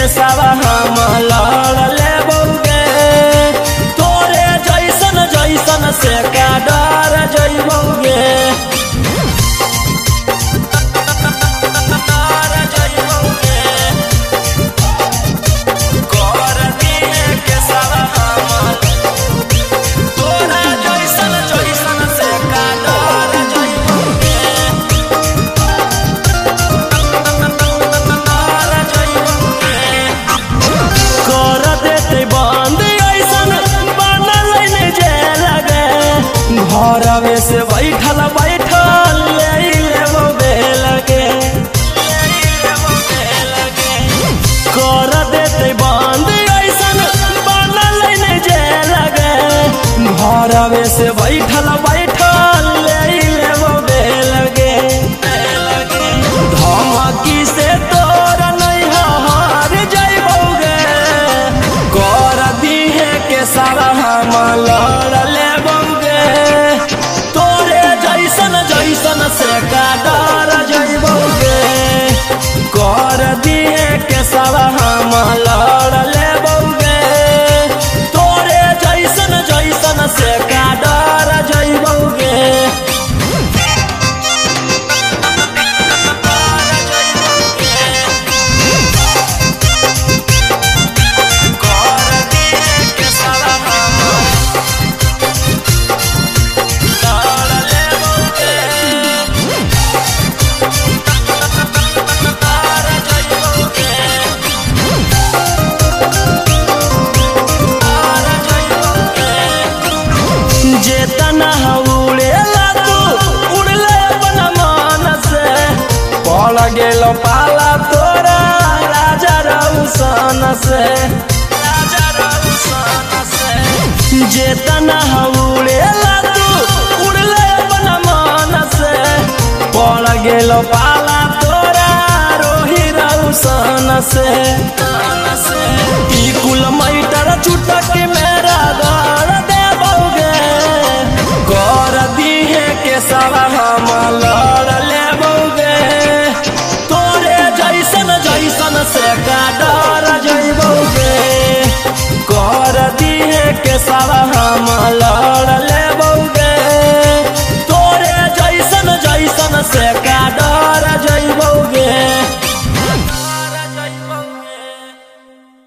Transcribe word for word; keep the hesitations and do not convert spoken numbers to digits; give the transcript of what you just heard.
के सवा हम लड़ लेबोगे। तोरे जैसन जैसन से का डर जइबोगे। घरवे से बैठल बैठल ले लेबो बेलगे। कर देते बंद ऐसन बनल नहीं जे लगे। घरवे से बैठल बैठल ले लेबो बेलगे। धमकी से तोरा नहीं हार जइबोगे। कर दिहे के सारा हम लड़ लेबोगे। जैसन से का डर जइबोगे। कर दिए के सब हम लड़ लेबोगे। तोरे जैसन जैसन से का डर जइबोगे। जेतना उड़ेला तू उड़ले अपन मन से। पड़ गेलो पाला तोरा राजा रउसन से। राजा रउसन से जेतना उड़ेला तू उड़ले अपन मन से। पड़ गेलो पाला तोरा रोही रउसन से। ई कुल मैटर चुटक मेरा घर देबोगे। कर दिहे के सब हम लड़ लेबोगे। तोरे जैसन जैसन से का डर जइबोगे। कर दिहे के सब